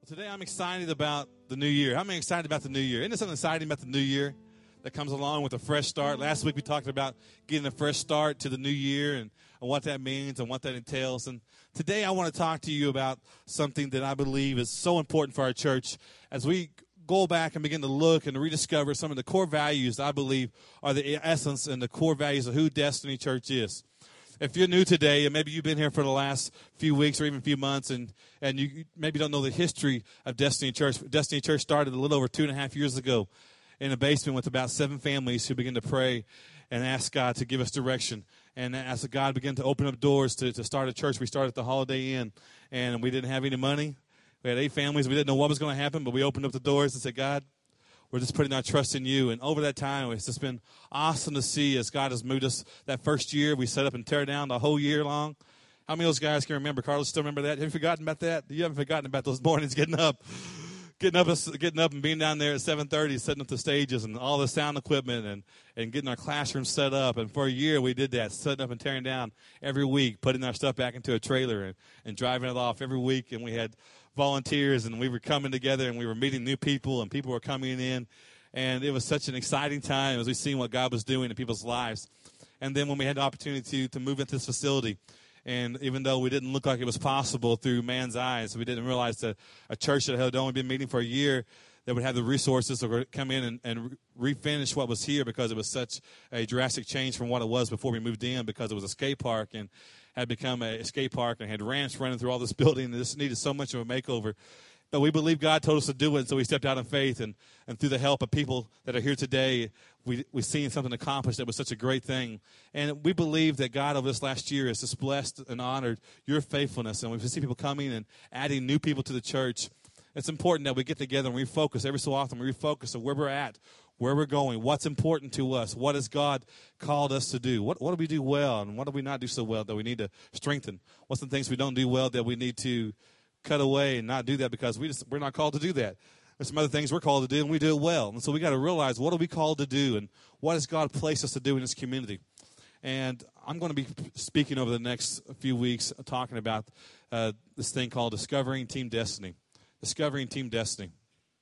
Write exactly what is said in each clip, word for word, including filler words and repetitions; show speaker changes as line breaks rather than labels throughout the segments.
Today I'm excited about the new year. How many excited about the new year? Isn't there something exciting about the new year that comes along with a fresh start? Last week we talked about getting a fresh start to the new year and, and what that means and what that entails. And today I want to talk to you about something that I believe is so important for our church as we go back and begin to look and rediscover some of the core values that I believe are the essence and the core values of who Destiny Church is. If you're new today, and maybe you've been here for the last few weeks or even a few months, and, and you maybe don't know the history of Destiny Church, Destiny Church started a little over two and a half years ago in a basement with about seven families who began to pray and ask God to give us direction. And as God began to open up doors to, to start a church, we started at the Holiday Inn, and we didn't have any money. We had eight families. We didn't know what was going to happen, but we opened up the doors and said, God, we're just putting our trust in you. And over that time, it's just been awesome to see as God has moved us. That first year, we set up and tear down the whole year long. How many of those guys can remember? Carlos, still remember that? Have you forgotten about that? You haven't forgotten about those mornings getting up. Getting up, getting up and being down there at seven thirty, setting up the stages and all the sound equipment and, and getting our classroom set up. And for a year, we did that, setting up and tearing down every week, putting our stuff back into a trailer and, and driving it off every week. And we had volunteers, and we were coming together, and we were meeting new people, and people were coming in. And it was such an exciting time as we seen what God was doing in people's lives. And then when we had the opportunity to, to move into this facility, and even though we didn't look like it was possible through man's eyes, we didn't realize that a church that had only been meeting for a year that would have the resources to come in and, and refinish what was here, because it was such a drastic change from what it was before we moved in, because it was a skate park and had become a skate park and had ramps running through all this building, and this needed so much of a makeover. But we believe God told us to do it, so we stepped out in faith, and, and through the help of people that are here today, we, we've seen something accomplished that was such a great thing. And we believe that God over this last year has just blessed and honored your faithfulness, and we see people coming and adding new people to the church. It's important that we get together and refocus every so often. We refocus on where we're at, where we're going, what's important to us, what has God called us to do, what, what do we do well, and what do we not do so well that we need to strengthen, what's the things we don't do well that we need to cut away and not do that because we just, we're not called to do that. There's some other things we're called to do, and we do it well. And so we got to realize, what are we called to do, and what has God placed us to do in this community? And I'm going to be speaking over the next few weeks talking about uh, this thing called Discovering Team Destiny. Discovering Team Destiny.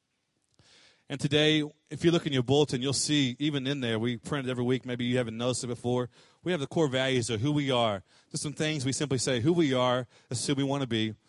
And today, if you look in your bulletin, you'll see, even in there, we print it every week. Maybe you haven't noticed it before. We have the core values of who we are. Just some things we simply say, who we are, this is who we want to be.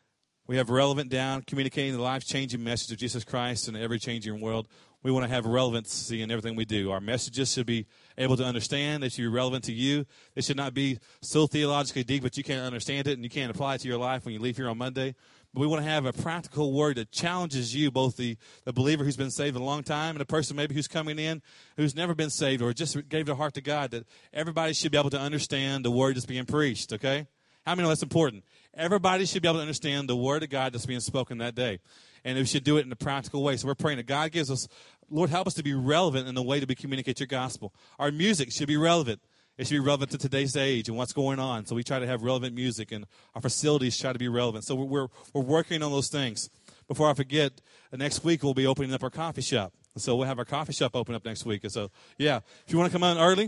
We have relevant down, communicating the life-changing message of Jesus Christ in every changing world. We want to have relevancy in everything we do. Our messages should be able to understand. They should be relevant to you. They should not be so theologically deep that you can't understand it and you can't apply it to your life when you leave here on Monday. But we want to have a practical word that challenges you, both the, the believer who's been saved a long time and a person maybe who's coming in who's never been saved or just gave their heart to God, that everybody should be able to understand the word that's being preached, okay? How many know that's important? Everybody should be able to understand the word of God that's being spoken that day. And we should do it in a practical way. So we're praying that God gives us, Lord, help us to be relevant in the way that we communicate your gospel. Our music should be relevant. It should be relevant to today's age and what's going on. So we try to have relevant music, and our facilities try to be relevant. So we're we're working on those things. Before I forget, uh, next week we'll be opening up our coffee shop. So we'll have our coffee shop open up next week. And so, yeah, if you want to come in early,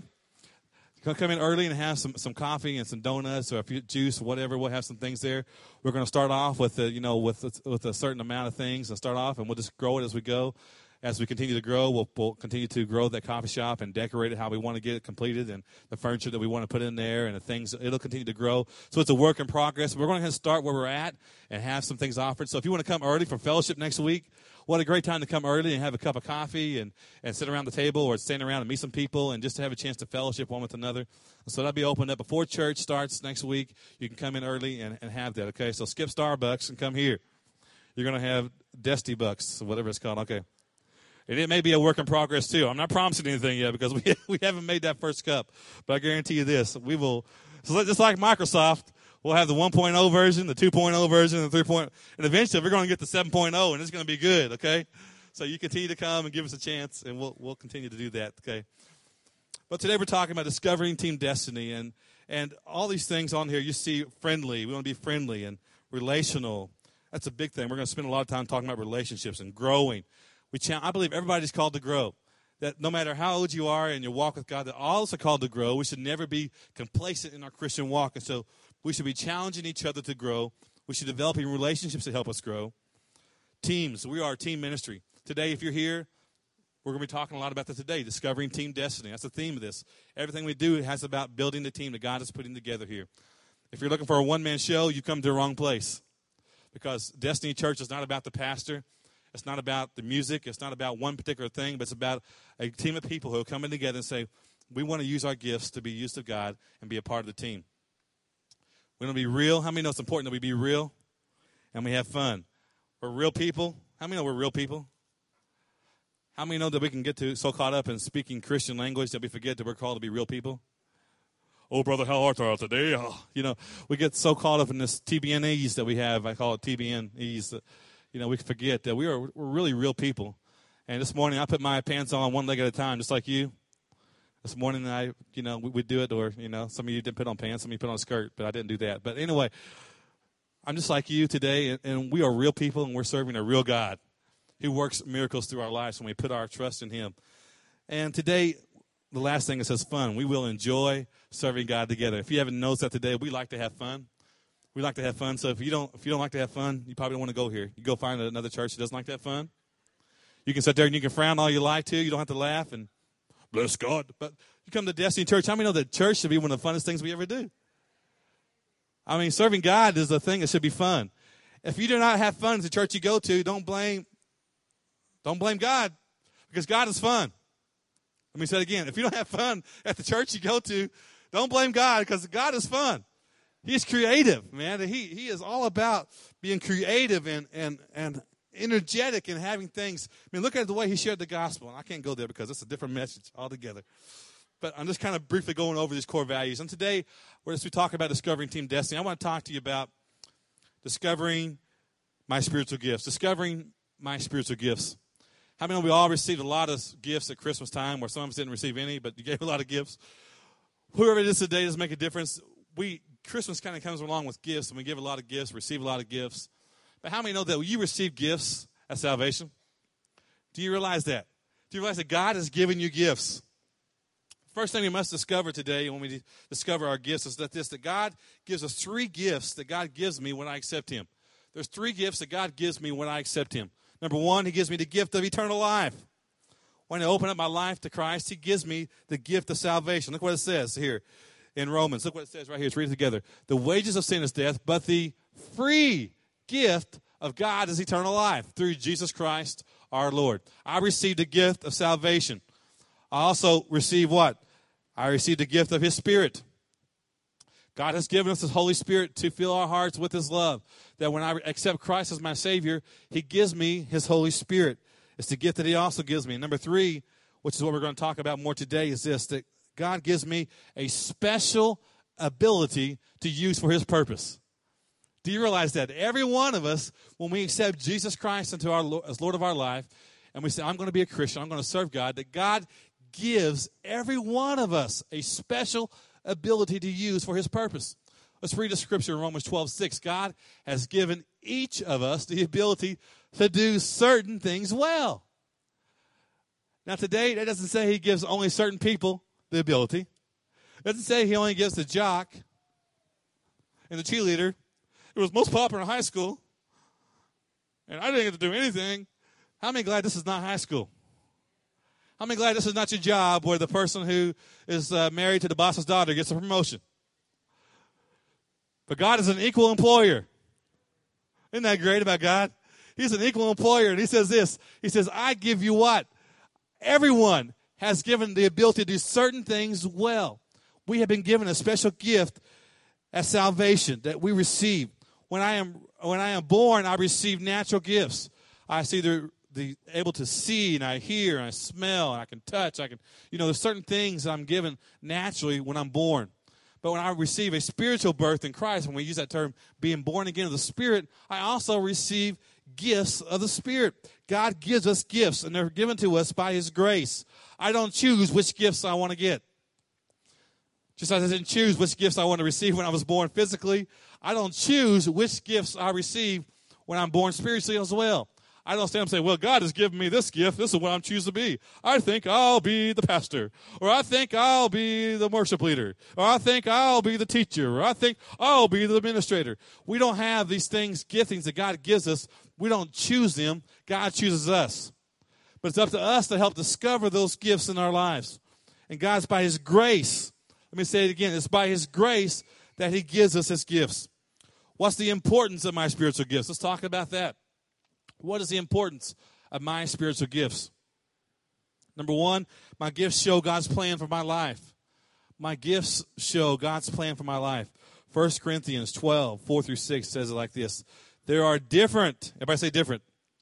come in early and have some, some coffee and some donuts or a few juice or whatever. We'll have some things there. We're going to start off with a, you know with with a certain amount of things and start off, and we'll just grow it as we go. As we continue to grow, we'll, we'll continue to grow that coffee shop and decorate it how we want to get it completed, and the furniture that we want to put in there and the things. It'll continue to grow. So it's a work in progress. We're going to start where we're at and have some things offered. So if you want to come early for fellowship next week, what a great time to come early and have a cup of coffee and, and sit around the table or stand around and meet some people and just to have a chance to fellowship one with another. So that'll be opened up before church starts next week. You can come in early and, and have that, okay? So skip Starbucks and come here. You're going to have Dusty Bucks, whatever it's called, okay? And it may be a work in progress, too. I'm not promising anything yet because we we haven't made that first cup. But I guarantee you this. We will, so just like Microsoft, we'll have the one point oh version, the two point oh version, and the three point oh. And eventually we're going to get the seven point oh, and it's going to be good, okay? So you continue to come and give us a chance, and we'll we'll continue to do that, okay? But today we're talking about discovering Team Destiny. And, and all these things on here, you see friendly. We want to be friendly and relational. That's a big thing. We're going to spend a lot of time talking about relationships and growing. We ch- I believe everybody's called to grow. That no matter how old you are in your walk with God, that all of us are called to grow. We should never be complacent in our Christian walk. And so we should be challenging each other to grow. We should be developing relationships to help us grow. teams. We are a team ministry. Today, if you're here, we're going to be talking a lot about that today, discovering team destiny. That's the theme of this. Everything we do has about building the team that God is putting together here. If you're looking for a one-man show, you come to the wrong place, because Destiny Church is not about the pastor. It's not about the music. It's not about one particular thing, but it's about a team of people who are coming together and say, we want to use our gifts to be used of God and be a part of the team. We want to be real. How many know it's important that we be real and we have fun? We're real people. How many know we're real people? How many know that we can get to so caught up in speaking Christian language that we forget that we're called to be real people? Oh, brother, how art thou today? Oh, you know, we get so caught up in this T B N E's that we have. I call it T B N E's. You know, we forget that we are we're really real people. And this morning I put my pants on one leg at a time, just like you. This morning I, you know, we would do it, or, you know, some of you didn't put on pants, some of you put on a skirt, but I didn't do that. But anyway, I'm just like you today, and, and we are real people, and we're serving a real God who works miracles through our lives when we put our trust in him. And today, the last thing, it says fun. We will enjoy serving God together. If you haven't noticed that today, we like to have fun. We like to have fun. So if you don't if you don't like to have fun, you probably don't want to go here. You go find another church that doesn't like to have fun. You can sit there and you can frown all you like to. You don't have to laugh and bless God. But you come to Destiny Church. How many know that church should be one of the funnest things we ever do? I mean, serving God is a thing that should be fun. If you do not have fun at the church you go to, don't blame, don't blame God, because God is fun. Let me say it again. If you don't have fun at the church you go to, don't blame God, because God is fun. He's creative, man. He he is all about being creative and and and energetic and having things. I mean, look at the way he shared the gospel. And I can't go there because it's a different message altogether. But I'm just kind of briefly going over these core values. And today, as we talk about discovering Team Destiny, I want to talk to you about discovering my spiritual gifts. Discovering my spiritual gifts. How many know we all received a lot of gifts at Christmas time, where some of us didn't receive any, but you gave a lot of gifts? Whoever it is today doesn't make a difference. We Christmas kind of comes along with gifts, and we give a lot of gifts, receive a lot of gifts. But how many know that when you receive gifts at salvation? Do you realize that? Do you realize that God has given you gifts? First thing we must discover today when we discover our gifts is that this, that God gives us three gifts that God gives me when I accept him. There's three gifts that God gives me when I accept him. Number one, he gives me the gift of eternal life. When I open up my life to Christ, he gives me the gift of salvation. Look what it says here in Romans. Look what it says right here. Let's read it together. The wages of sin is death, but the free gift of God is eternal life through Jesus Christ our Lord. I received the gift of salvation. I also received what? I received the gift of his Spirit. God has given us his Holy Spirit to fill our hearts with his love. That when I accept Christ as my Savior, he gives me his Holy Spirit. It's the gift that he also gives me. Number three, which is what we're going to talk about more today, is this, that God gives me a special ability to use for his purpose. Do you realize that? Every one of us, when we accept Jesus Christ into our as Lord of our life, and we say, I'm going to be a Christian, I'm going to serve God, that God gives every one of us a special ability to use for his purpose. Let's read the scripture in Romans twelve six. God has given each of us the ability to do certain things well. Now today, that doesn't say he gives only certain people the ability. It doesn't say he only gives the jock and the cheerleader. It was most popular in high school, and I didn't get to do anything. How many glad this is not high school? How many glad this is not your job where the person who is uh, married to the boss's daughter gets a promotion? But God is an equal employer. Isn't that great about God? He's an equal employer, and he says this. He says, I give you what? Everyone has given the ability to do certain things well. We have been given a special gift at salvation that we receive. When I am when I am born, I receive natural gifts. I see the the able to see, and I hear, and I smell, and I can touch. I can, you know, there's certain things I'm given naturally when I'm born. But when I receive a spiritual birth in Christ, when we use that term, being born again of the Spirit, I also receive gifts of the Spirit. God gives us gifts, and they're given to us by his grace. I don't choose which gifts I want to get. Just as I didn't choose which gifts I want to receive when I was born physically, I don't choose which gifts I receive when I'm born spiritually as well. I don't stand up and say, well, God has given me this gift. This is what I'm choosing to be. I think I'll be the pastor. Or I think I'll be the worship leader. Or I think I'll be the teacher. Or I think I'll be the administrator. We don't have these things, giftings that God gives us We don't choose them. God chooses us. But it's up to us to help discover those gifts in our lives. And God's by his grace. Let me say it again. It's by his grace that he gives us his gifts. What's the importance of my spiritual gifts? Let's talk about that. What is the importance of my spiritual gifts? Number one, my gifts show God's plan for my life. My gifts show God's plan for my life. First Corinthians twelve, four through six says it like this. There are different, everybody say different.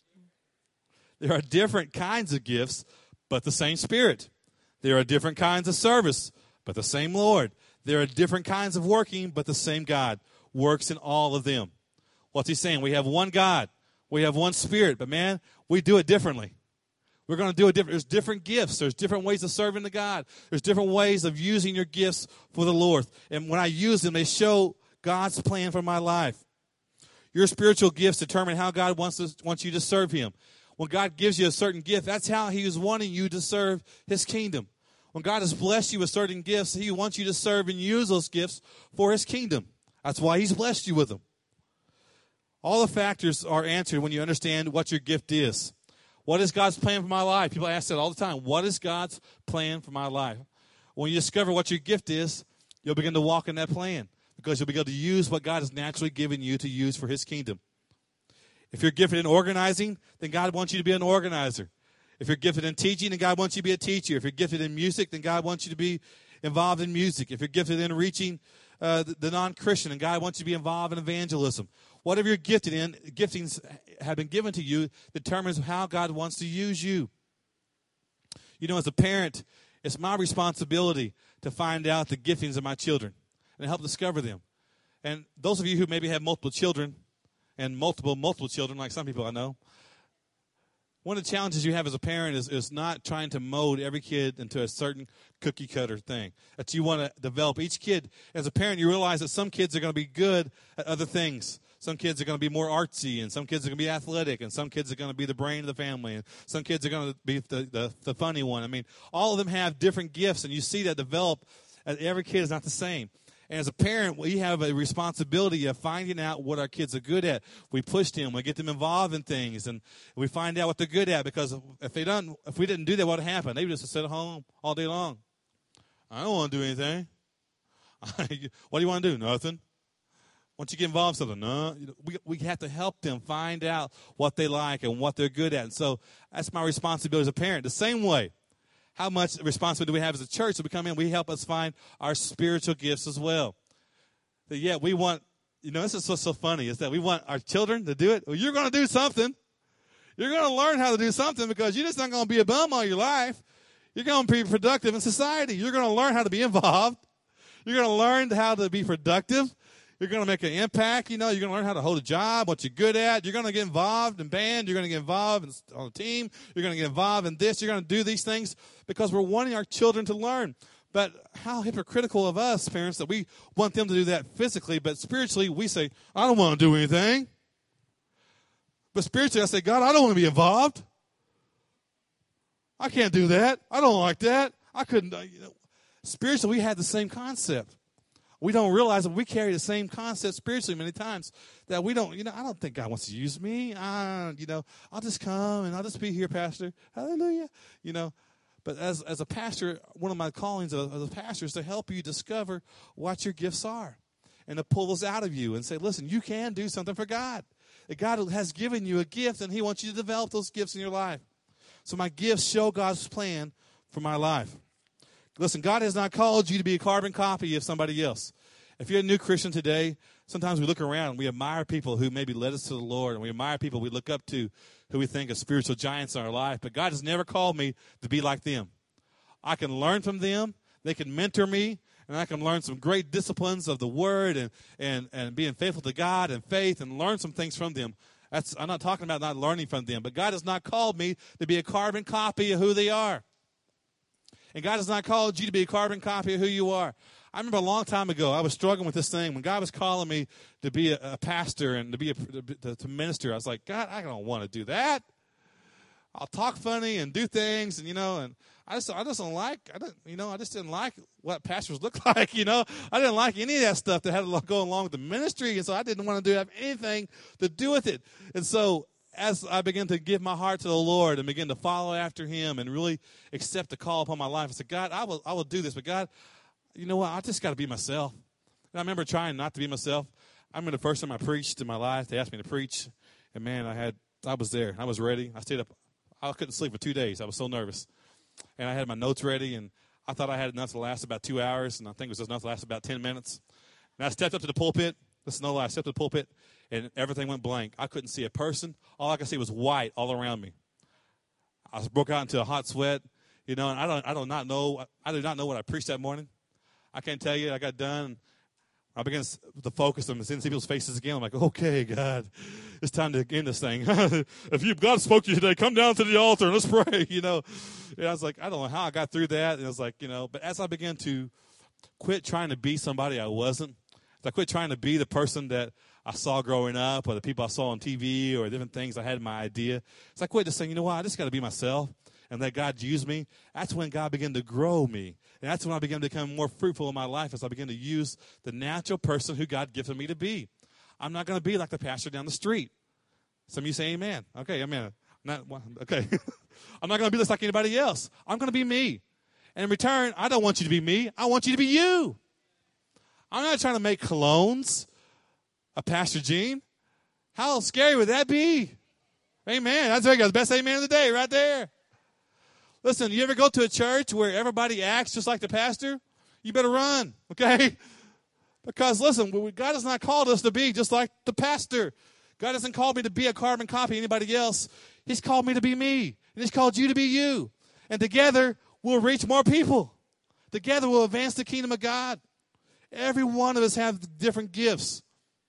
There are different kinds of gifts, but the same Spirit. There are different kinds of service, but the same Lord. There are different kinds of working, but the same God works in all of them. What's he saying? We have one God. We have one Spirit, but man, we do it differently. We're going to do it different. There's different gifts. There's different ways of serving to God. There's different ways of using your gifts for the Lord. And when I use them, they show God's plan for my life. Your spiritual gifts determine how God wants to, wants you to serve him. When God gives you a certain gift, that's how he is wanting you to serve his kingdom. When God has blessed you with certain gifts, he wants you to serve and use those gifts for his kingdom. That's why he's blessed you with them. All the factors are answered when you understand what your gift is. What is God's plan for my life? People ask that all the time. What is God's plan for my life? When you discover what your gift is, you'll begin to walk in that plan because you'll be able to use what God has naturally given you to use for his kingdom. If you're gifted in organizing, then God wants you to be an organizer. If you're gifted in teaching, then God wants you to be a teacher. If you're gifted in music, then God wants you to be involved in music. If you're gifted in reaching uh, the, the non-Christian, then God wants you to be involved in evangelism. Whatever you're gifted in, giftings have been given to you determines how God wants to use you. You know, as a parent, it's my responsibility to find out the giftings of my children and help discover them. And those of you who maybe have multiple children, and multiple, multiple children, like some people I know, one of the challenges you have as a parent is, is not trying to mold every kid into a certain cookie-cutter thing. That you want to develop each kid. As a parent, you realize that some kids are going to be good at other things. Some kids are going to be more artsy, and some kids are going to be athletic, and some kids are going to be the brain of the family, and some kids are going to be the, the, the funny one. I mean, all of them have different gifts, and you see that develop. Every kid is not the same. And as a parent, we have a responsibility of finding out what our kids are good at. We push them, we get them involved in things, and we find out what they're good at. Because if they don't, if we didn't do that, what would happen? They would just sit at home all day long. I don't want to do anything. What do you want to do? Nothing. Once you get involved in something, no. We we have to help them find out what they like and what they're good at. And so that's my responsibility as a parent. The same way. How much responsibility do we have as a church? So we come in, we help us find our spiritual gifts as well. But yeah, we want, you know, this is what's so funny, is that we want our children to do it. Well, you're going to do something. You're going to learn how to do something because you're just not going to be a bum all your life. You're going to be productive in society. You're going to learn how to be involved. You're going to learn how to be productive. You're going to make an impact. You know, you're going to learn how to hold a job, what you're good at. You're going to get involved in band. You're going to get involved in, on a team. You're going to get involved in this. You're going to do these things because we're wanting our children to learn. But how hypocritical of us, parents, that we want them to do that physically, but spiritually we say, I don't want to do anything. But spiritually I say, God, I don't want to be involved. I can't do that. I don't like that. I couldn't. You know. Spiritually, we had the same concept. We don't realize that we carry the same concept spiritually many times that we don't, you know, I don't think God wants to use me. I, you know, I'll just come and I'll just be here, Pastor. Hallelujah. You know, but as as a pastor, one of my callings as a pastor is to help you discover what your gifts are and to pull those out of you and say, listen, you can do something for God. That God has given you a gift and he wants you to develop those gifts in your life. So my gifts show God's plan for my life. Listen, God has not called you to be a carbon copy of somebody else. If you're a new Christian today, sometimes we look around and we admire people who maybe led us to the Lord, and we admire people we look up to who we think are spiritual giants in our life. But God has never called me to be like them. I can learn from them. They can mentor me, and I can learn some great disciplines of the Word and, and, and being faithful to God and faith and learn some things from them. That's, I'm not talking about not learning from them, but God has not called me to be a carbon copy of who they are. And God has not called you to be a carbon copy of who you are. I remember a long time ago, I was struggling with this thing. When God was calling me to be a, a pastor and to be a, to, to minister, I was like, God, I don't want to do that. I'll talk funny and do things, and you know, and I just, I just don't like, I don't, you know, I just didn't like what pastors look like, you know. I didn't like any of that stuff that had to go along with the ministry, and so I didn't want to do have anything to do with it. And so as I began to give my heart to the Lord and begin to follow after him and really accept the call upon my life, I said, God, I will, I will do this. But God, you know what? I just got to be myself. And I remember trying not to be myself. I remember the first time I preached in my life, they asked me to preach. And, man, I had, I was there. I was ready. I stayed up. I couldn't sleep for two days. I was so nervous. And I had my notes ready, and I thought I had enough to last about two hours, and I think it was just enough to last about ten minutes. And I stepped up to the pulpit. This is no lie. I stepped to the pulpit, and everything went blank. I couldn't see a person. All I could see was white all around me. I broke out into a hot sweat, you know, and I don't, I do not know, I do not know what I preached that morning. I can't tell you. I got done. I began to focus on seeing people's faces again. I'm like, okay, God, it's time to end this thing. If you God spoke to you today, come down to the altar and let's pray, you know. And I was like, I don't know how I got through that. And I was like, you know, but as I began to quit trying to be somebody I wasn't, as I quit trying to be the person that I saw growing up or the people I saw on T V or different things I had in my idea, as I quit just saying, you know what, I just got to be myself and let God use me, that's when God began to grow me. And that's when I began to become more fruitful in my life as I began to use the natural person who God gifted me to be. I'm not going to be like the pastor down the street. Some of you say amen. Okay, amen. Not, okay. I'm not going to be just like anybody else. I'm going to be me. And in return, I don't want you to be me. I want you to be you. I'm not trying to make colognes of Pastor Gene. How scary would that be? Amen. That's the best amen of the day right there. Listen, you ever go to a church where everybody acts just like the pastor? You better run, okay? Because, listen, God has not called us to be just like the pastor. God hasn't called me to be a carbon copy of anybody else. He's called me to be me, and he's called you to be you. And together, we'll reach more people. Together, we'll advance the kingdom of God. Every one of us have different gifts.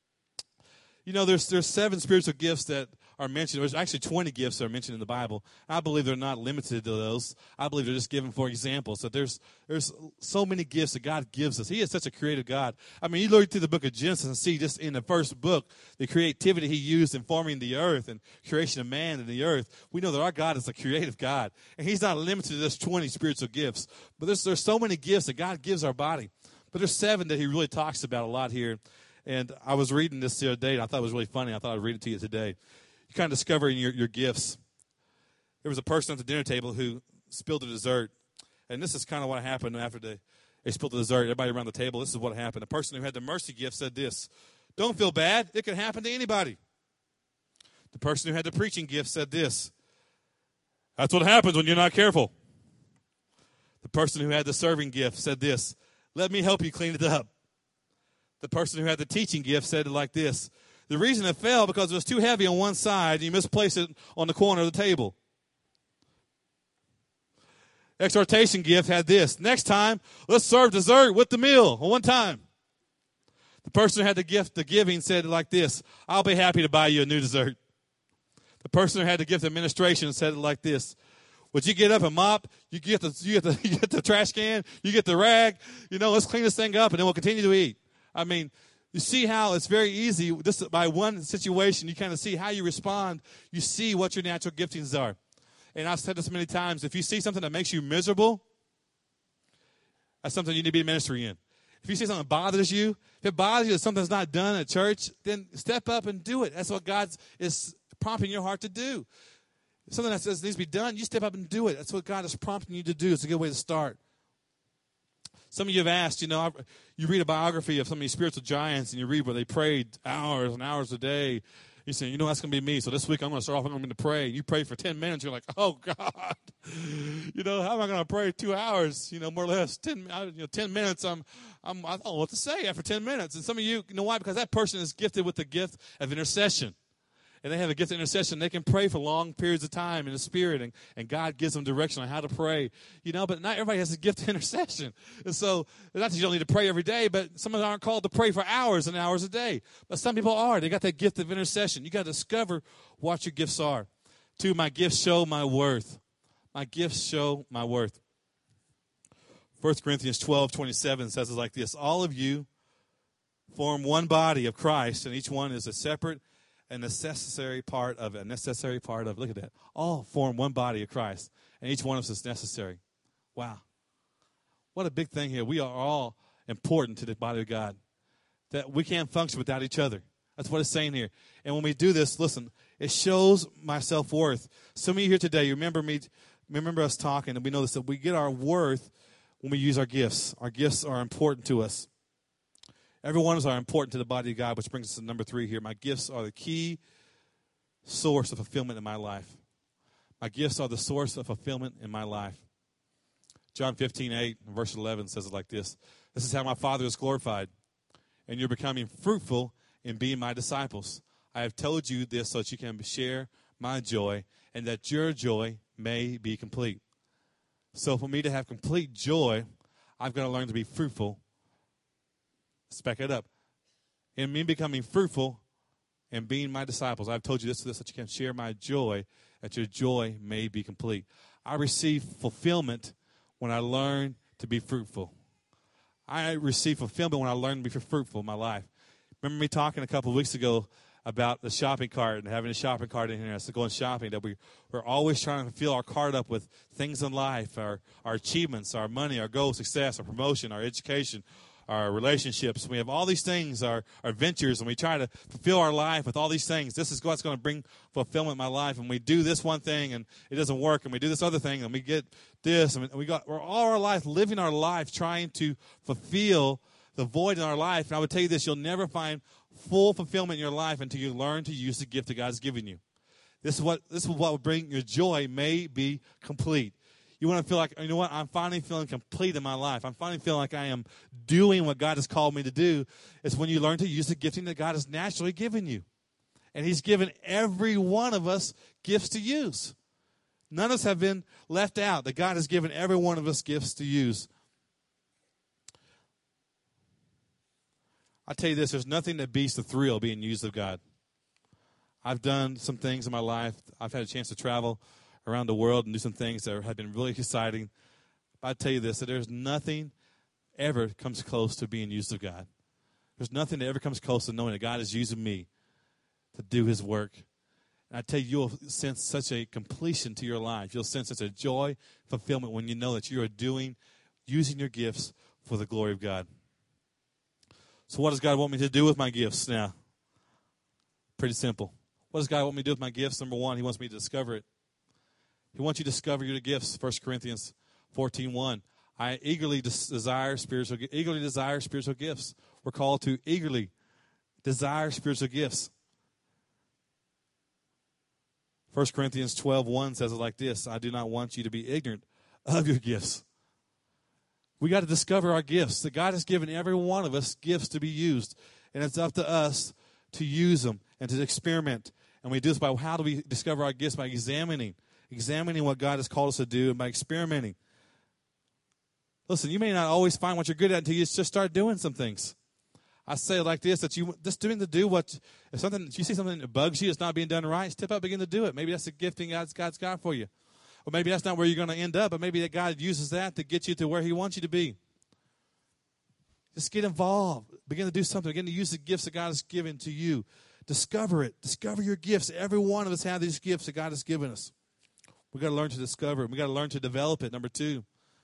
You know, there's there's seven spiritual gifts that are mentioned. There's actually twenty gifts that are mentioned in the Bible. I believe they're not limited to those. I believe they're just given for example. So there's there's so many gifts that God gives us. He is such a creative God. I mean, you look through the book of Genesis and see just in the first book the creativity he used in forming the earth and creation of man and the earth. We know that our God is a creative God. And he's not limited to just twenty spiritual gifts. But there's there's so many gifts that God gives our body. But there's seven that he really talks about a lot here. And I was reading this the other day, and I thought it was really funny. I thought I'd read it to you today. You kind of discovering your, your gifts. There was a person at the dinner table who spilled the dessert. And this is kind of what happened after they, they spilled the dessert. Everybody around the table, this is what happened. The person who had the mercy gift said this: don't feel bad. It can happen to anybody. The person who had the preaching gift said this: that's what happens when you're not careful. The person who had the serving gift said this: let me help you clean it up. The person who had the teaching gift said it like this: the reason it fell because it was too heavy on one side and you misplaced it on the corner of the table. Exhortation gift had this: next time, let's serve dessert with the meal on one time. The person who had the gift of giving said it like this: I'll be happy to buy you a new dessert. The person who had the gift of administration said it like this: would you get up and mop? You get the you get the you get the trash can, you get the rag, you know, let's clean this thing up and then we'll continue to eat. I mean, you see how it's very easy. This by one situation, you kind of see how you respond. You see what your natural giftings are. And I've said this many times: if you see something that makes you miserable, that's something you need to be in ministry in. If you see something that bothers you, if it bothers you that something's not done at church, then step up and do it. That's what God is prompting your heart to do. If something that says needs to be done, you step up and do it. That's what God is prompting you to do. It's a good way to start. Some of you have asked, you know, you read a biography of some of these spiritual giants, and you read where they prayed hours and hours a day. You say, you know, that's going to be me. So this week I'm going to start off, I'm going to pray. You pray for ten minutes. You're like, oh, God. You know, how am I going to pray two hours, you know, more or less? ten, you know, ten minutes, I'm, I'm, I don't know what to say after ten minutes. And some of you, you know why? Because that person is gifted with the gift of intercession. And they have a gift of intercession. They can pray for long periods of time in the Spirit, and, and God gives them direction on how to pray. You know, but not everybody has a gift of intercession. And so, not that you don't need to pray every day, but some of them aren't called to pray for hours and hours a day. But some people are. They got that gift of intercession. You got to discover what your gifts are. Two, my gifts show my worth. My gifts show my worth. First Corinthians twelve twenty-seven says it like this: all of you form one body of Christ, and each one is a separate a necessary part of it, a necessary part of, look at that. All form one body of Christ, and each one of us is necessary. Wow. What a big thing here. We are all important to the body of God. That we can't function without each other. That's what it's saying here. And when we do this, listen, It shows my self-worth. Some of you here today, you remember me, remember us talking, and we know this, that we get our worth when we use our gifts. Our gifts are important to us. Every one of us are important to the body of God, which brings us to number three here. My gifts are the key source of fulfillment in my life. My gifts are the source of fulfillment in my life. John fifteen eight, verse eleven says it like this. This is how my Father is glorified, and you're becoming fruitful in being my disciples. I have told you this so that you can share my joy, and that your joy may be complete. So for me to have complete joy, I've got to learn to be fruitful. Let's back it up. In me becoming fruitful and being my disciples, I've told you this so that you can share my joy, that your joy may be complete. I receive fulfillment when I learn to be fruitful. I receive fulfillment when I learn to be fruitful in my life. Remember me talking a couple of weeks ago about the shopping cart and having a shopping cart in here. So going shopping, that we, we're always trying to fill our cart up with things in life, our, our achievements, our money, our goals, success, our promotion, our education, our relationships. We have all these things, our, our ventures, and we try to fulfill our life with all these things. This is what's going to bring fulfillment in my life. And we do this one thing, and it doesn't work, and we do this other thing, and we get this. And we got, we're all our life living our life trying to fulfill the void in our life. And I would tell you this, you'll never find full fulfillment in your life until you learn to use the gift that God has given you. This is what this is what will bring your joy may be complete. You want to feel like, you know what, I'm finally feeling complete in my life. I'm finally feeling like I am doing what God has called me to do. It's when you learn to use the gifting that God has naturally given you. And he's given every one of us gifts to use. None of us have been left out. That God has given every one of us gifts to use. I tell you this, there's nothing that beats the thrill of being used of God. I've done some things in my life. I've had a chance to travel around the world and do some things that have been really exciting. But I tell you this, that there's nothing ever comes close to being used of God. There's nothing that ever comes close to knowing that God is using me to do his work. And I tell you, you'll sense such a completion to your life. You'll sense such a joy, fulfillment when you know that you are doing, using your gifts for the glory of God. So what does God want me to do with my gifts now? Pretty simple. What does God want me to do with my gifts? Number one, he wants me to discover it. He wants you to discover your gifts. First Corinthians fourteen one. I eagerly desire spiritual eagerly desire spiritual gifts. We're called to eagerly desire spiritual gifts. First Corinthians twelve one says it like this. I do not want you to be ignorant of your gifts. We got to discover our gifts. That God has given every one of us gifts to be used. And it's up to us to use them and to experiment. And we do this by how do we discover our gifts? By examining. Examining what God has called us to do and by experimenting. Listen, you may not always find what you're good at until you just start doing some things. I say it like this, that you just doing to do what, if something, if you see something that bugs you, it's not being done right, step up, begin to do it. Maybe that's the gifting God's, God's got for you. Or maybe that's not where you're going to end up, but maybe that God uses that to get you to where he wants you to be. Just get involved. Begin to do something. Begin to use the gifts that God has given to you. Discover it. Discover your gifts. Every one of us have these gifts that God has given us. We've got to learn to discover it. We've got to learn to develop it. Number two,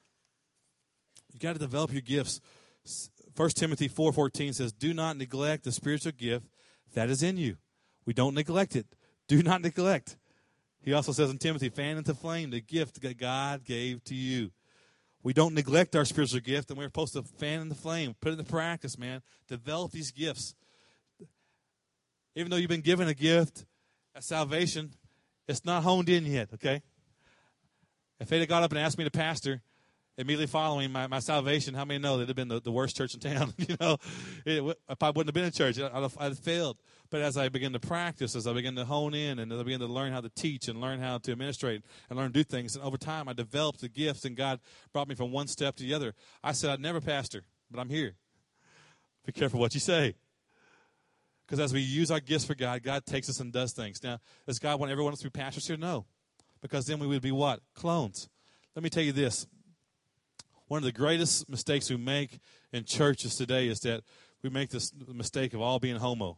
you've got to develop your gifts. First Timothy four fourteen says, do not neglect the spiritual gift that is in you. We don't neglect it. Do not neglect. He also says in Timothy, fan into flame the gift that God gave to you. We don't neglect our spiritual gift, and we're supposed to fan in the flame, put it into practice, man. Develop these gifts. Even though you've been given a gift at salvation, it's not honed in yet, okay? If they'd have got up and asked me to pastor immediately following my, my salvation, how many know that it would have been the, the worst church in town? you know, it, I probably wouldn't have been in church. I'd have, I'd have failed. But as I begin to practice, as I begin to hone in, and as I begin to learn how to teach and learn how to administrate and learn to do things, and over time I developed the gifts, and God brought me from one step to the other. I said I'd never pastor, but I'm here. Be careful what you say. Because as we use our gifts for God, God takes us and does things. Now, does God want everyone else to be pastors here? No. Because then we would be what? Clones. Let me tell you this. One of the greatest mistakes we make in churches today is that we make this mistake of all being homo.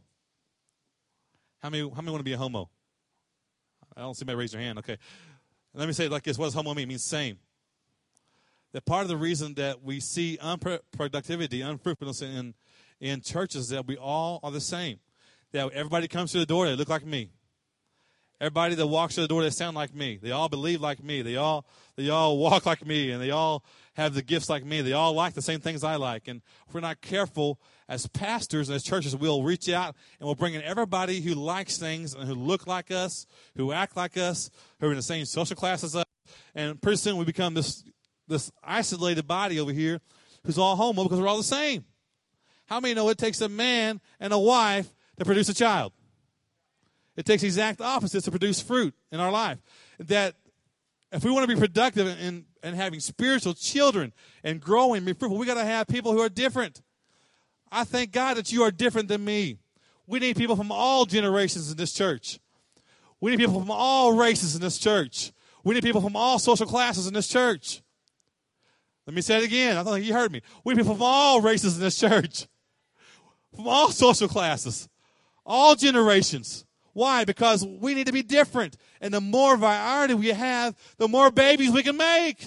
How many, how many want to be a homo? I don't see anybody raise their hand. Okay. Let me say it like this. What does homo mean? It means same. That part of the reason that we see unproductivity, unfruitfulness in, in churches is that we all are the same. That everybody comes to the door, they look like me. Everybody that walks through the door, they sound like me. They all believe like me. They all they all walk like me, and they all have the gifts like me. They all like the same things I like. And if we're not careful as pastors and as churches, we'll reach out and we'll bring in everybody who likes things and who look like us, who act like us, who are in the same social class as us. And pretty soon we become this this isolated body over here who's all homo because we're all the same. How many know it takes a man and a wife to produce a child? It takes exact opposites to produce fruit in our life. That if we want to be productive in, in having spiritual children and growing and be fruitful, we got to have people who are different. I thank God that you are different than me. We need people from all generations in this church. We need people from all races in this church. We need people from all social classes in this church. Let me say it again. I don't think you heard me. We need people from all races in this church. From all social classes. All generations. Why? Because we need to be different. And the more variety we have, the more babies we can make.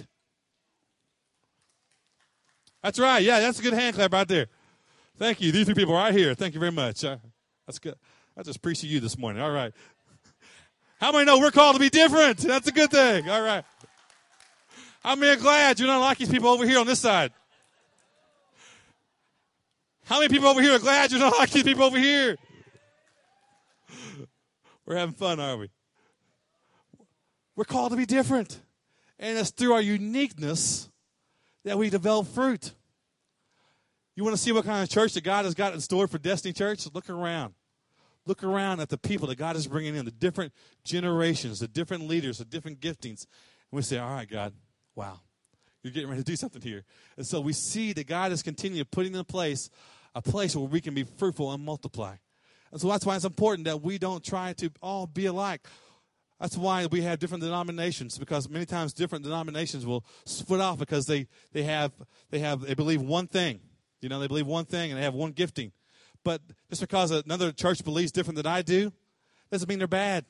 That's right. Yeah, that's a good hand clap right there. Thank you. These three people right here. Thank you very much. Uh, that's good. I just preached to you this morning. All right. How many know we're called to be different? That's a good thing. All right. How many are glad you're not like these people over here on this side? How many people over here are glad you're not like these people over here? We're having fun, aren't we? We're called to be different. And it's through our uniqueness that we develop fruit. You want to see what kind of church that God has got in store for Destiny Church? Look around. Look around at the people that God is bringing in, the different generations, the different leaders, the different giftings. And we say, all right, God, wow, you're getting ready to do something here. And so we see that God is continuing putting in place a place where we can be fruitful and multiply. And so that's why it's important that we don't try to all be alike. That's why we have different denominations, because many times different denominations will split off because they, they have they have they believe one thing. You know, they believe one thing and they have one gifting. But just because another church believes different than I do, doesn't mean they're bad.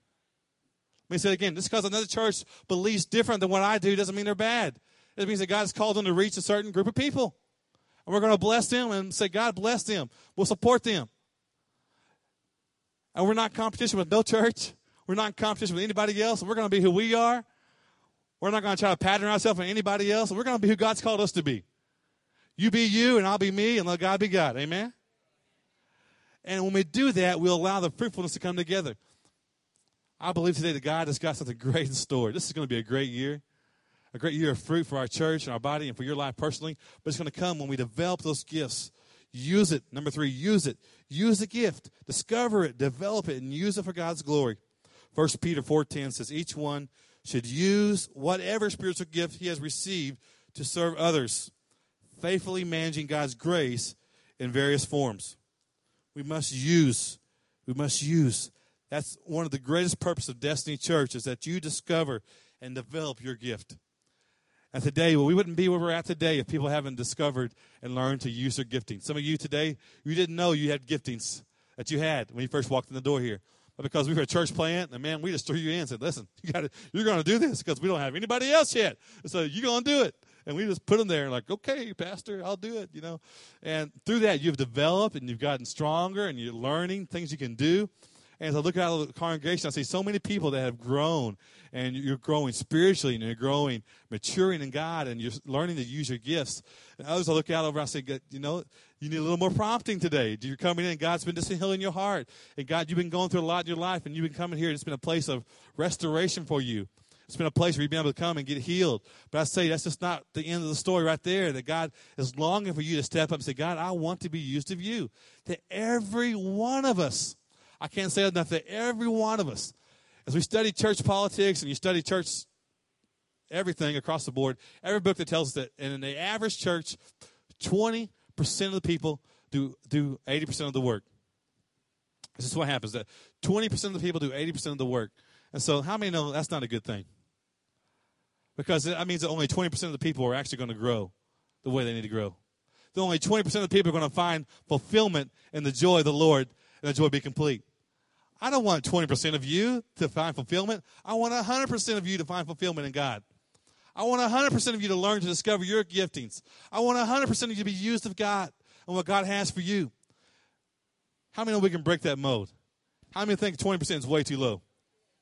Let me say it again. Just because another church believes different than what I do doesn't mean they're bad. It means that God has called them to reach a certain group of people. And we're going to bless them and say, God bless them. We'll support them. And we're not in competition with no church. We're not in competition with anybody else. We're going to be who we are. We're not going to try to pattern ourselves on anybody else. We're going to be who God's called us to be. You be you and I'll be me and let God be God. Amen? And when we do that, we'll allow the fruitfulness to come together. I believe today that God has got something great in store. This is going to be a great year. A great year of fruit for our church and our body and for your life personally. But it's going to come when we develop those gifts. Use it. Number three, use it. Use the gift. Discover it, develop it, and use it for God's glory. First Peter four ten says, each one should use whatever spiritual gift he has received to serve others, faithfully managing God's grace in various forms. We must use. We must use. That's one of the greatest purposes of Destiny Church, is that you discover and develop your gift. And today, well, we wouldn't be where we're at today if people haven't discovered and learned to use their gifting. Some of you today, you didn't know you had giftings that you had when you first walked in the door here. But because we were a church plant, and man, we just threw you in and said, listen, you gotta, you're going to do this because we don't have anybody else yet. So you're going to do it. And we just put them there and like, okay, Pastor, I'll do it, you know. And through that, you've developed and you've gotten stronger and you're learning things you can do. And as I look out of the congregation, I see so many people that have grown, and you're growing spiritually, and you're growing, maturing in God, and you're learning to use your gifts. And others I look out over, I say, you know, you need a little more prompting today. You're coming in, and God's been just healing your heart. And God, you've been going through a lot in your life, and you've been coming here, and it's been a place of restoration for you. It's been a place where you've been able to come and get healed. But I say that's just not the end of the story right there, that God is longing for you to step up and say, God, I want to be used of you. That every one of us, I can't say enough, that every one of us, as we study church politics and you study church everything across the board, every book that tells us that in the average church, twenty percent of the people do, do eighty percent of the work. This is what happens, that twenty percent of the people do eighty percent of the work. And so how many know that's not a good thing? Because that means that only twenty percent of the people are actually going to grow the way they need to grow. That only twenty percent of the people are going to find fulfillment in the joy of the Lord, and the joy be complete. I don't want twenty percent of you to find fulfillment. I want one hundred percent of you to find fulfillment in God. I want one hundred percent of you to learn to discover your giftings. I want one hundred percent of you to be used of God and what God has for you. How many know we can break that mode? How many think twenty percent is way too low?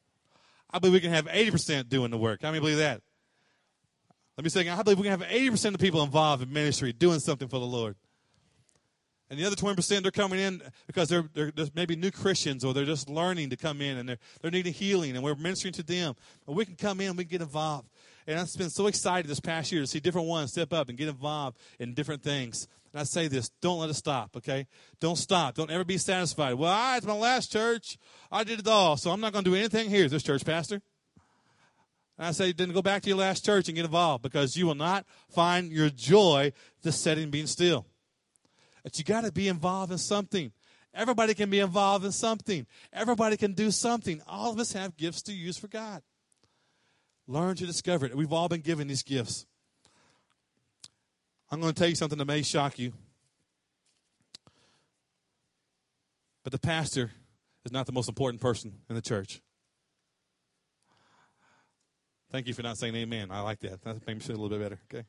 I believe we can have eighty percent doing the work. How many believe that? Let me say again, I believe we can have eighty percent of the people involved in ministry doing something for the Lord. And the other twenty percent, they're coming in because they're, they're, they're maybe new Christians, or they're just learning to come in, and they're, they're needing healing, and we're ministering to them. But we can come in and we can get involved. And I've been so excited this past year to see different ones step up and get involved in different things. And I say this, don't let it stop, okay? Don't stop. Don't ever be satisfied. Well, I, it's my last church. I did it all, so I'm not going to do anything here at this church, Pastor. And I say, then go back to your last church and get involved, because you will not find your joy just sitting being still. But you got to be involved in something. Everybody can be involved in something. Everybody can do something. All of us have gifts to use for God. Learn to discover it. We've all been given these gifts. I'm going to tell you something that may shock you. But the pastor is not the most important person in the church. Thank you for not saying amen. I like that. That makes me feel a little bit better, okay?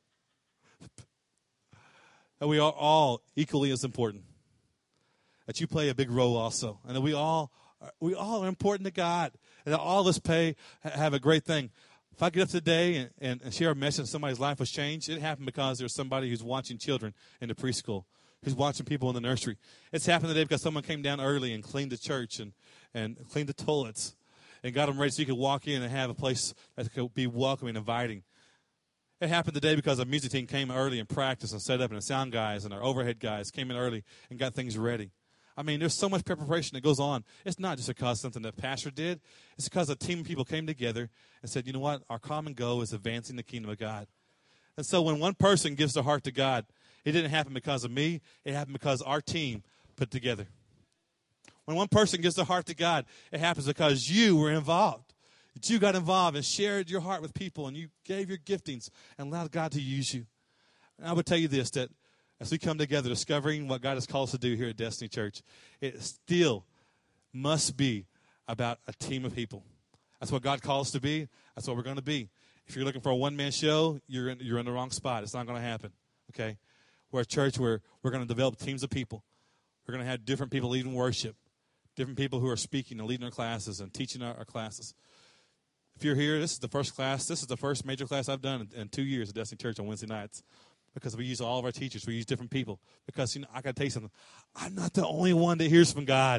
And we are all equally as important. That you play a big role also. And that we all we all are important to God. And that all of us pay, have a great thing. If I get up today and, and, and share a message and somebody's life was changed, it happened because there's somebody who's watching children in the preschool, who's watching people in the nursery. It's happened today because someone came down early and cleaned the church and, and cleaned the toilets and got them ready so you could walk in and have a place that could be welcoming and inviting. It happened today because our music team came early and practiced and set up, and the sound guys and our overhead guys came in early and got things ready. I mean, there's so much preparation that goes on. It's not just because something that pastor did. It's because a team of people came together and said, you know what? Our common goal is advancing the kingdom of God. And so when one person gives their heart to God, it didn't happen because of me. It happened because our team put together. When one person gives their heart to God, it happens because you were involved. That you got involved and shared your heart with people, and you gave your giftings and allowed God to use you. And I would tell you this, that as we come together discovering what God has called us to do here at Destiny Church, it still must be about a team of people. That's what God calls us to be. That's what we're going to be. If you're looking for a one-man show, you're in, you're in the wrong spot. It's not going to happen, okay? We're a church where we're going to develop teams of people. We're going to have different people leading worship, different people who are speaking and leading our classes and teaching our, our classes. If you're here, this is the first class. This is the first major class I've done in, in two years at Destiny Church on Wednesday nights, because we use all of our teachers. We use different people. Because, you know, I got to tell you something. I'm not the only one that hears from God.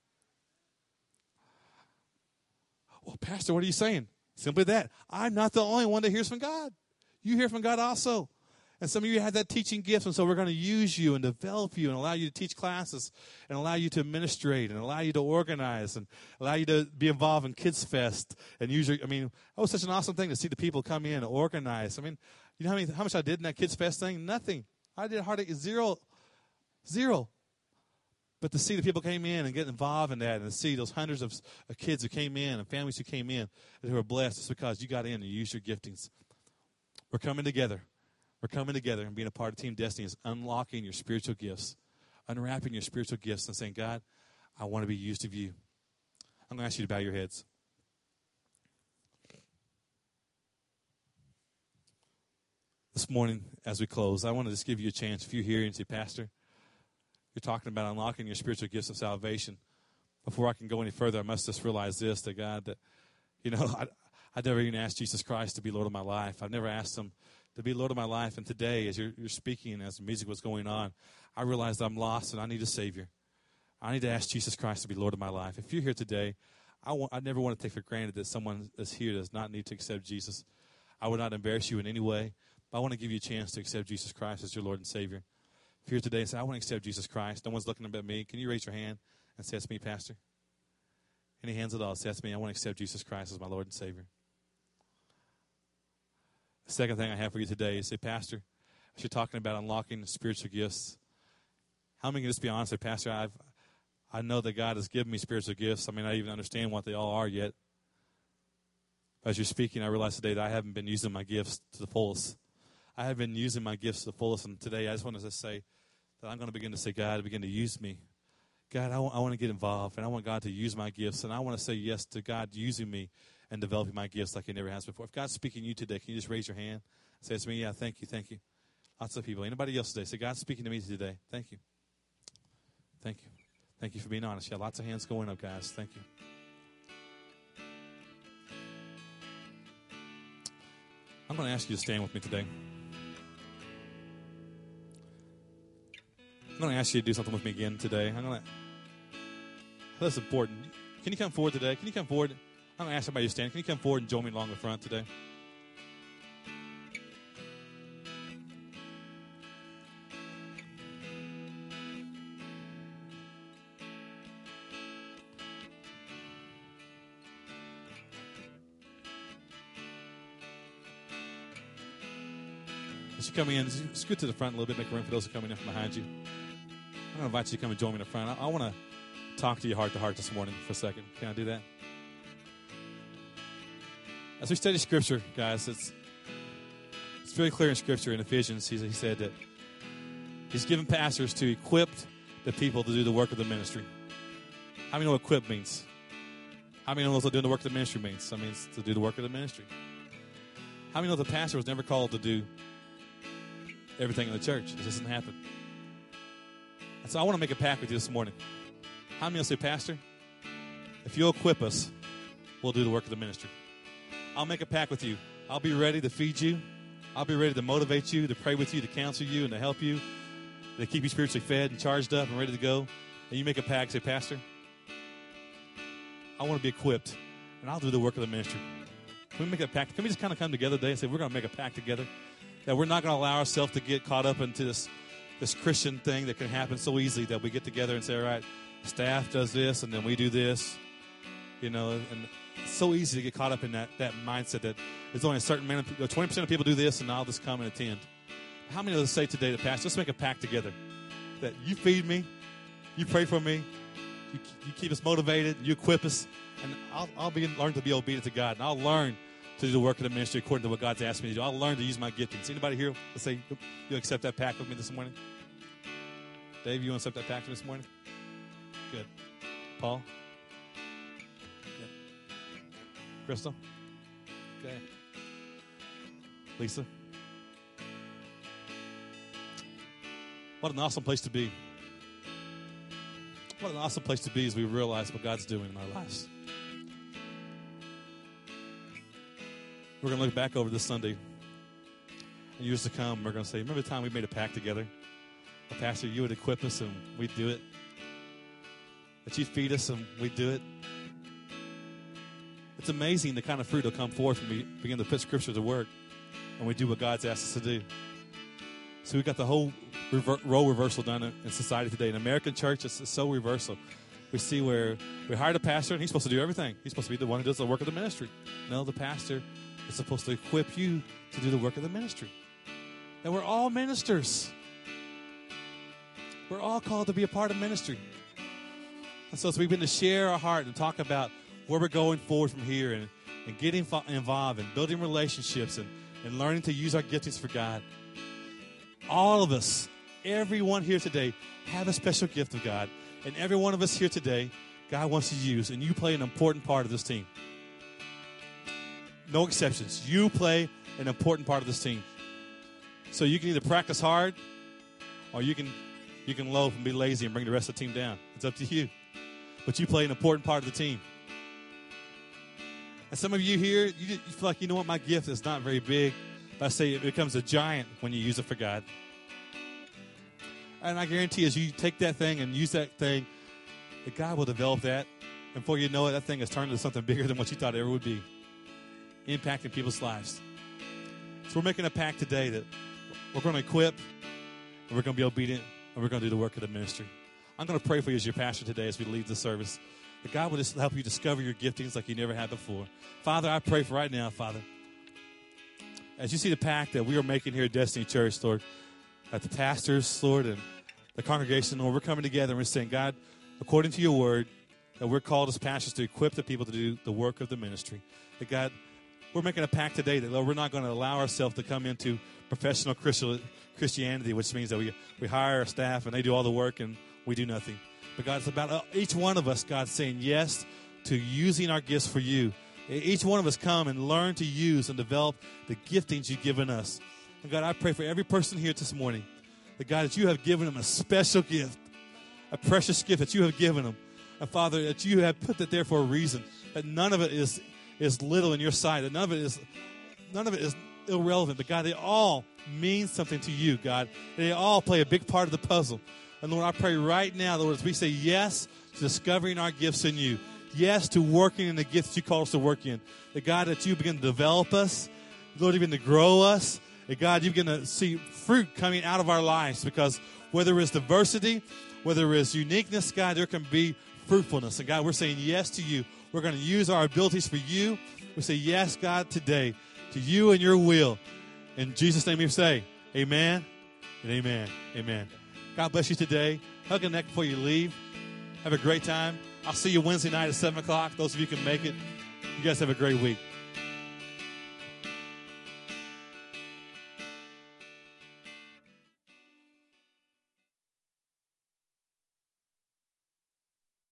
Well, Pastor, what are you saying? Simply that. I'm not the only one that hears from God. You hear from God also. And some of you have that teaching gift, and so we're going to use you and develop you and allow you to teach classes and allow you to administrate and allow you to organize and allow you to be involved in Kids Fest. And usually, I mean, that was such an awesome thing to see the people come in and organize. I mean, you know how, many, how much I did in that Kids Fest thing? Nothing. I did hardly zero, zero. But to see the people came in and get involved in that, and to see those hundreds of, of kids who came in and families who came in and who were blessed, it's because you got in and used your giftings. We're coming together. We're coming together, and being a part of Team Destiny is unlocking your spiritual gifts, unwrapping your spiritual gifts and saying, God, I want to be used of you. I'm going to ask you to bow your heads. This morning, as we close, I want to just give you a chance. If you're here and say, Pastor, you're talking about unlocking your spiritual gifts of salvation. Before I can go any further, I must just realize this, that God, that, you know, I, I never even asked Jesus Christ to be Lord of my life. I've never asked him to be Lord of my life. And today, as you're, you're speaking, as the music was going on, I realized I'm lost and I need a Savior. I need to ask Jesus Christ to be Lord of my life. If you're here today, I, want, I never want to take for granted that someone that's here does not need to accept Jesus. I would not embarrass you in any way, but I want to give you a chance to accept Jesus Christ as your Lord and Savior. If you're here today and say, I want to accept Jesus Christ, no one's looking at me, can you raise your hand and say, that's me, Pastor? Any hands at all? Say, that's me. I want to accept Jesus Christ as my Lord and Savior. The second thing I have for you today is, say, Pastor, as you're talking about unlocking spiritual gifts, how many can just be honest? Say, Pastor, I've, I know that God has given me spiritual gifts. I mean, I don't even understand what they all are yet. As you're speaking, I realize today that I haven't been using my gifts to the fullest. I have been using my gifts to the fullest, and today I just want to just say that I'm going to begin to say, God, begin to use me. God, I, w- I want to get involved, and I want God to use my gifts, and I want to say yes to God using me and developing my gifts like he never has before. If God's speaking to you today, can you just raise your hand? Say, it's me. Yeah, thank you, thank you. Lots of people. Anybody else today? Say, God's speaking to me today. Thank you. Thank you. Thank you for being honest. Yeah, lots of hands going up, guys. Thank you. I'm going to ask you to stand with me today. I'm going to ask you to do something with me again today. I'm going to. That's important. Can you come forward today? Can you come forward? I'm going to ask everybody to stand. Can you come forward and join me along the front today? As you come in, scoot to the front a little bit, make room for those who are coming in from behind you. I'm going to invite you to come and join me in the front. I, I want to talk to you heart to heart this morning for a second. Can I do that? As we study Scripture, guys, it's it's very clear in Scripture in Ephesians. He, he said that he's given pastors to equip the people to do the work of the ministry. How many know what equip means? How many know what doing the work of the ministry means? That means to do the work of the ministry. How many know the pastor was never called to do everything in the church? It just doesn't happen. And so I want to make a pact with you this morning. How many will say, Pastor, if you'll equip us, we'll do the work of the ministry. I'll make a pact with you. I'll be ready to feed you. I'll be ready to motivate you, to pray with you, to counsel you, and to help you, to keep you spiritually fed and charged up and ready to go. And you make a pact, say, Pastor, I want to be equipped, and I'll do the work of the ministry. Can we make a pact? Can we just kind of come together today and say, we're going to make a pact together? That we're not going to allow ourselves to get caught up into this, this Christian thing that can happen so easily that we get together and say, all right, staff does this, and then we do this. You know, and it's so easy to get caught up in that, that mindset that there's only a certain amount of, twenty percent of people do this, and I'll just come and attend. How many of us say today to Pastor, let's make a pact together that you feed me, you pray for me, you, you keep us motivated, you equip us, and I'll, I'll be learn to be obedient to God, and I'll learn to do the work of the ministry according to what God's asked me to do. I'll learn to use my giftings. Anybody here, let's say, you accept that pact with me this morning? Dave, you want to accept that pact with me this morning? Good. Paul? Good. Crystal? Okay. Lisa? What an awesome place to be. What an awesome place to be as we realize what God's doing in our lives. We're going to look back over this Sunday and years to come. We're going to say, remember the time we made a pact together? Well, Pastor, you would equip us and we'd do it. That you'd feed us and we'd do it. It's amazing the kind of fruit will come forth when we begin to put Scripture to work and we do what God's asked us to do. So we've got the whole rever- role reversal done in, in society today. In American church, it's, it's so reversal. We see where we hired a pastor and he's supposed to do everything. He's supposed to be the one who does the work of the ministry. No, the pastor is supposed to equip you to do the work of the ministry. And we're all ministers. We're all called to be a part of ministry. And so, so we've been to share our heart and talk about where we're going forward from here and, and getting involved and building relationships and, and learning to use our giftings for God. All of us, everyone here today, have a special gift of God. And every one of us here today, God wants to use. And you play an important part of this team. No exceptions. You play an important part of this team. So you can either practice hard or you can you can loaf and be lazy and bring the rest of the team down. It's up to you. But you play an important part of the team. And some of you here, you, you feel like, you know what, my gift is not very big. But I say it becomes a giant when you use it for God. And I guarantee as you take that thing and use that thing, that God will develop that. And before you know it, that thing has turned into something bigger than what you thought it ever would be. Impacting people's lives. So we're making a pact today that we're going to equip, and we're going to be obedient, and we're going to do the work of the ministry. I'm going to pray for you as your pastor today as we leave the service, that God will just help you discover your giftings like you never had before. Father, I pray for right now, Father, as you see the pact that we are making here at Destiny Church, Lord, at the pastors, Lord, and the congregation, Lord, we're coming together and we're saying, God, according to your word, that we're called as pastors to equip the people to do the work of the ministry. That God, we're making a pact today that, Lord, we're not going to allow ourselves to come into professional Christianity, which means that we, we hire our staff and they do all the work and we do nothing. But God, it's about each one of us, God, saying yes to using our gifts for you. Each one of us come and learn to use and develop the giftings you've given us. And God, I pray for every person here this morning, that God, that you have given them a special gift, a precious gift that you have given them. And Father, that you have put that there for a reason, that none of it is is little in your sight, that none of it is none of it is irrelevant, but God, they all mean something to you, God. They all play a big part of the puzzle. And Lord, I pray right now, Lord, as we say yes to discovering our gifts in you, yes to working in the gifts you call us to work in, that God, that you begin to develop us, Lord, you begin to grow us, that God, you begin to see fruit coming out of our lives, because whether it's diversity, whether it's uniqueness, God, there can be fruitfulness. And God, we're saying yes to you. We're going to use our abilities for you. We say yes, God, today to you and your will. In Jesus' name we say amen and amen. Amen. God bless you today. Hug a neck before you leave. Have a great time. I'll see you Wednesday night at seven o'clock. Those of you who can make it. You guys have a great week.